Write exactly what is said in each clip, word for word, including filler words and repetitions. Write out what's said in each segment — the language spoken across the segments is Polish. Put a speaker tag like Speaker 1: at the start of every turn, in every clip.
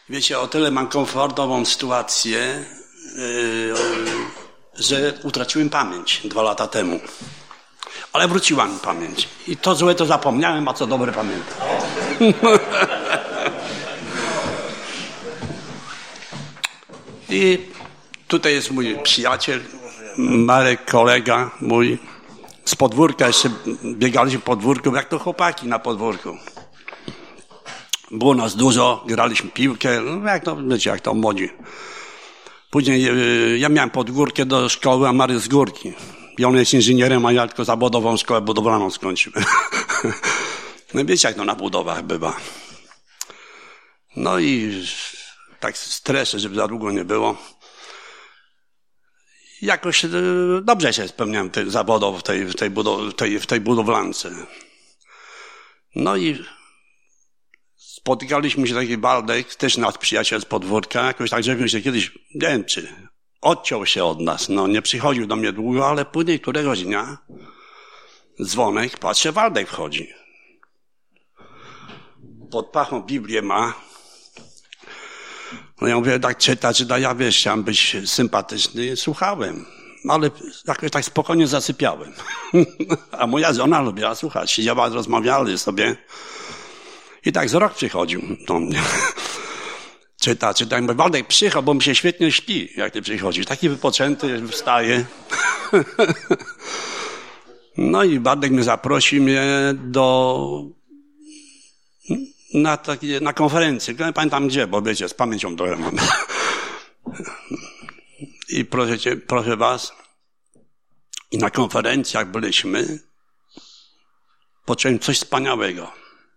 Speaker 1: Wiecie, o tyle mam komfortową sytuację, yy, że utraciłem pamięć dwa lata temu. Ale wróciła mi pamięć. I to złe to zapomniałem, a co dobre pamiętam. I tutaj jest mój przyjaciel, Marek, kolega mój. Z podwórka jeszcze biegaliśmy po podwórku, jak to chłopaki na podwórku. Było nas dużo, graliśmy piłkę, no jak to, wiecie, jak to młodzi. Później yy, ja miałem podgórkę do szkoły, a Marek z górki. I on jest inżynierem, a ja tylko zawodową szkołę budowlaną skończyłem. No wiecie, jak to na budowach bywa. No i tak streszę, żeby za długo nie było. Jakoś yy, dobrze się spełniałem tych zawodów w tej, w tej, budow, w tej, w tej budowlance. No i spotykaliśmy się taki Waldek, też nasz przyjaciel z podwórka, jakoś tak, żeśmy się kiedyś, nie wiem czy, odciął się od nas, no nie przychodził do mnie długo, ale później któregoś dnia dzwonek, patrzę, Waldek wchodzi. Pod pachą Biblię ma. No ja mówię, tak czyta, czyta, ja wiesz, chciałem być sympatyczny, słuchałem, ale jakoś tak spokojnie zasypiałem. A moja żona lubiła słuchać, siedziała, rozmawiali sobie. I tak z rok przychodził do mnie. Czyta, czyta. I mówię, Waldek, przychodź, bo mi się świetnie śpi, jak ty przychodzisz. Taki wypoczęty, wstaje. No i Waldek mnie zaprosił mnie do... Na, takie, na konferencję. Nie pamiętam gdzie, bo wiecie, z pamięcią trochę mam. I proszę cię, proszę was. I na konferencjach byliśmy. Poczułem coś wspaniałego.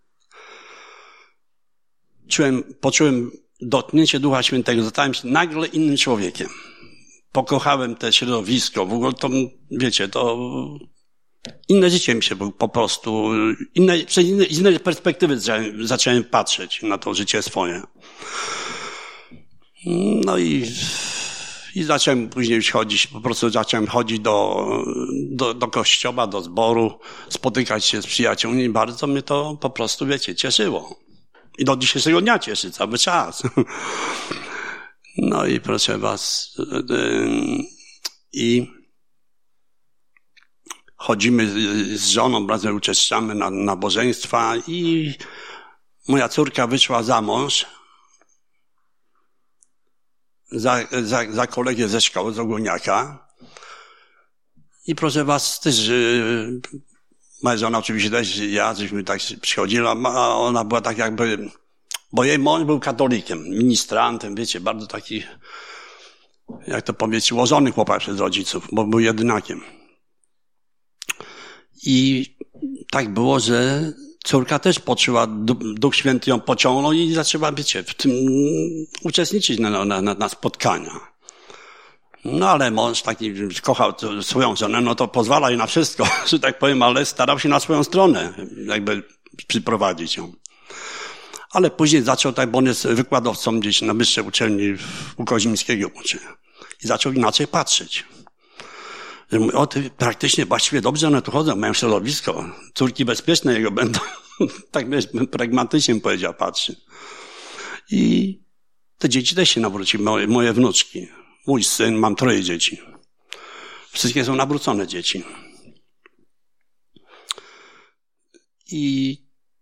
Speaker 1: Czułem, poczułem dotknięcie Ducha Świętego, zostałem się nagle innym człowiekiem. Pokochałem te środowisko, w ogóle to, wiecie, to inne życie mi się po prostu, inne, przez inne, z innej perspektywy zacząłem, zacząłem patrzeć na to życie swoje. No i, i zacząłem później już chodzić, po prostu zacząłem chodzić do, do, do kościoła, do zboru, spotykać się z przyjaciółmi i bardzo mnie to po prostu, wiecie, cieszyło. I do dzisiejszego dnia cieszy cały czas. No i proszę was, i chodzimy z żoną, razem uczestniczymy na nabożeństwa i moja córka wyszła za mąż za, za, za kolegę ze szkoły, z Ogólniaka. I proszę was, też moja żona oczywiście też, ja, żeśmy tak przychodzili, a ona była tak jakby, bo jej mąż był katolikiem, ministrantem, wiecie, bardzo taki, jak to powiedzieć, ułożony chłopak przez rodziców, bo był jedynakiem. I tak było, że córka też poczuła, Duch Święty ją pociągnął i zaczęła, wiecie, w tym uczestniczyć na, na, na spotkania. No ale mąż taki kochał swoją żonę, no to pozwala jej na wszystko, że tak powiem, ale starał się na swoją stronę jakby przyprowadzić ją. Ale później zaczął tak, bo on jest wykładowcą gdzieś na wyższej uczelni u Kozińskiego uczy. I zaczął inaczej patrzeć. Że mówi, o, ty praktycznie właściwie dobrze one tu chodzą, mają środowisko, córki bezpieczne jego będą. Tak wiesz, pragmatycznie powiedział, patrzy. I te dzieci też się nawróciły, moje, moje wnuczki. Mój syn, mam troje dzieci. Wszystkie są nawrócone dzieci. I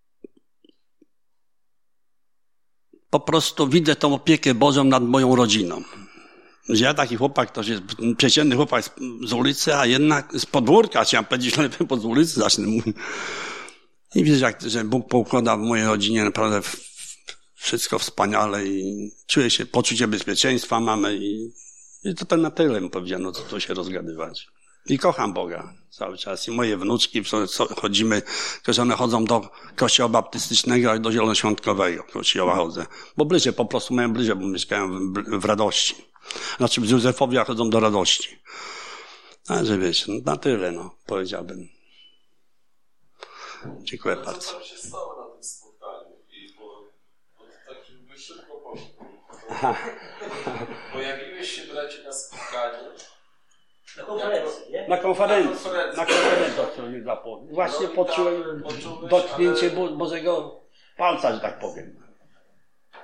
Speaker 1: po prostu widzę tą opiekę Bożą nad moją rodziną. Że ja taki chłopak, to jest przeciętny chłopak z, z ulicy, a jednak z podwórka, chciałem powiedzieć, lepiej pod ulicy zacznę mówić. I widzę, jak, że Bóg poukłada w mojej rodzinie naprawdę wszystko wspaniale i czuję się, poczucie bezpieczeństwa mamy i, i to na tyle mi powiedziano, co tu się rozgadywać. I kocham Boga cały czas. I moje wnuczki, chodzimy, że one chodzą do kościoła baptystycznego i do zielonoświątkowego kościoła chodzę. Bo bliżej, po prostu mają bliżej, bo mieszkają w, w Radości. Znaczy w Józefowie chodzą do Radości. Także wiecie, no, na tyle, no, powiedziałbym. Dziękuję bardzo.
Speaker 2: Co tam się stało na tym spotkaniu? I bo, bo tak jakby szybko poszło. Pojawiłeś się, bracie, na spotkaniu.
Speaker 3: Na konferencji, nie?
Speaker 1: Na konferencji.
Speaker 2: Na konferencji.
Speaker 1: Na konferencji. Właśnie
Speaker 2: no
Speaker 1: poczułem
Speaker 2: tak,
Speaker 1: dotknięcie
Speaker 2: ale...
Speaker 1: Bożego palca, że tak powiem.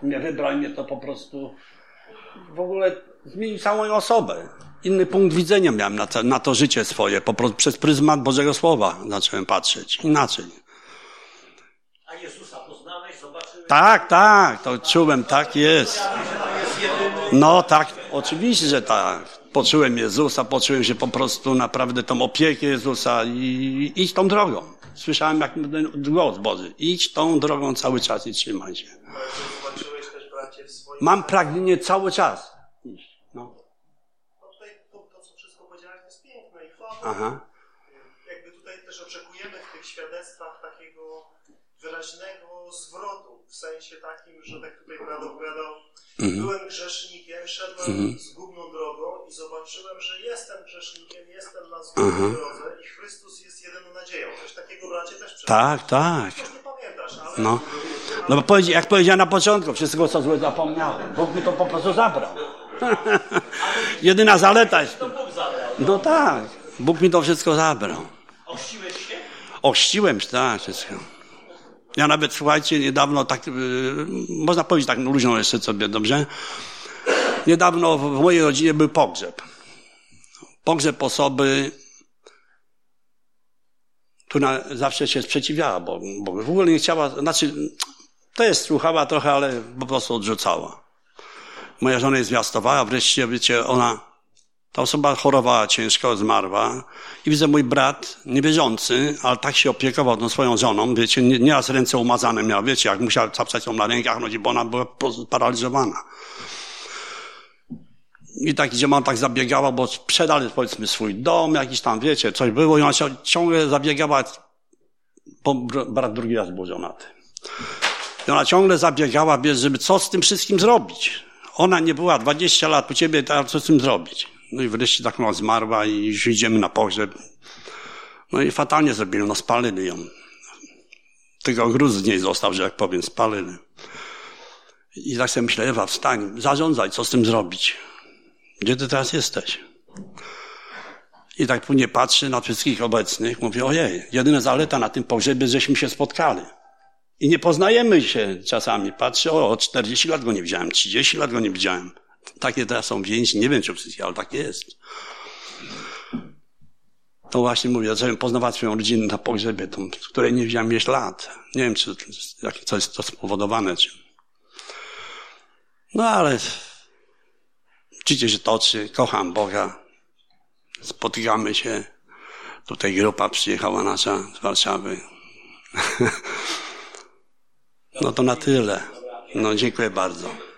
Speaker 1: mnie wybrał i mnie to po prostu w ogóle zmienił całą moją osobę. Inny punkt widzenia miałem na to, na to życie swoje. Po prostu przez pryzmat Bożego Słowa zacząłem patrzeć. Inaczej.
Speaker 3: A Jezusa poznałeś, zobaczyłeś?
Speaker 1: Tak, tak, to czułem, tak jest. No tak, oczywiście, że tak. Poczułem Jezusa, poczułem się po prostu naprawdę tą opiekę Jezusa i idź tą drogą. Słyszałem jak głos Boży. Idź tą drogą cały czas i trzymaj się.
Speaker 2: Zobaczyłeś też, bracie, w swoim...
Speaker 1: Mam pragnienie cały czas iść. No.
Speaker 2: No tutaj to, to, co wszystko powiedziałeś, to jest piękne i chwała.
Speaker 1: Aha.
Speaker 2: Jakby tutaj też oczekujemy w tych świadectwach takiego wyraźnego zwrotu, w sensie takim, że tak tutaj brat opowiadał,
Speaker 1: Mhm.
Speaker 2: byłem grzesznikiem, szedłem
Speaker 1: Mhm.
Speaker 2: zgubną drogą i zobaczyłem, że jestem grzesznikiem, jestem na zgubnej
Speaker 1: Aha.
Speaker 2: drodze i Chrystus jest jedyną nadzieją. Coś takiego, bracie, też
Speaker 1: Tak, tak.
Speaker 2: Coś nie pamiętasz, ale...
Speaker 1: No. No bo powiedz- jak powiedziałem na początku, wszystko co złe zapomniałem. Bóg mi to po prostu zabrał. Jedyna zaleta jest.
Speaker 3: To Bóg zabrał.
Speaker 1: No tak. Bóg mi to wszystko zabrał.
Speaker 3: Ochrzciłeś się?
Speaker 1: Ochrzciłem się, tak, wszystko. Ja nawet, słuchajcie, niedawno tak, yy, można powiedzieć tak luźno jeszcze sobie, dobrze? Niedawno w mojej rodzinie był pogrzeb. Pogrzeb osoby, która zawsze się sprzeciwiała, bo, bo w ogóle nie chciała, znaczy, to jest słuchała trochę, ale po prostu odrzucała. Moja żona jest zwiastowała, wreszcie, wiecie, ona, ta osoba chorowała ciężko, zmarła i widzę, mój brat, niewierzący, ale tak się opiekował tą swoją żoną, wiecie, nie- nieraz ręce umazane miał, wiecie, jak musiał capsać ją na rękach, no, bo ona była po prostu sparaliżowana. I tak, gdzie mam tak zabiegała, bo sprzedali, powiedzmy, swój dom, jakiś tam, wiecie, coś było i ona się ciągle zabiegała, bo brat drugi raz był żonaty. I ona ciągle zabiegała, wiesz, żeby co z tym wszystkim zrobić. Ona nie była dwadzieścia lat u ciebie, teraz co z tym zrobić? No i wreszcie tak ona zmarła i już idziemy na pogrzeb. No i fatalnie zrobili, no spalili ją. Tylko gruz z niej został, że jak powiem, spalili. I tak sobie myślę, Ewa, wstań, zarządzaj, co z tym zrobić? Gdzie ty teraz jesteś? I tak później patrzy na wszystkich obecnych, mówię, ojej, jedyna zaleta na tym pogrzebie, żeśmy się spotkali. I nie poznajemy się czasami. Patrzę, o, czterdzieści lat go nie widziałem, trzydzieści lat go nie widziałem. Takie teraz są więzi, nie wiem czy wszystkie, ale tak jest. To właśnie mówię, zacząłem poznawać swoją rodzinę na pogrzebie, tą, której nie widziałem ileś lat. Nie wiem, czy jak, co jest to spowodowane. Czy... No ale życie się toczy, kocham Boga, spotykamy się. Tutaj grupa przyjechała nasza z Warszawy. No to na tyle. No dziękuję bardzo.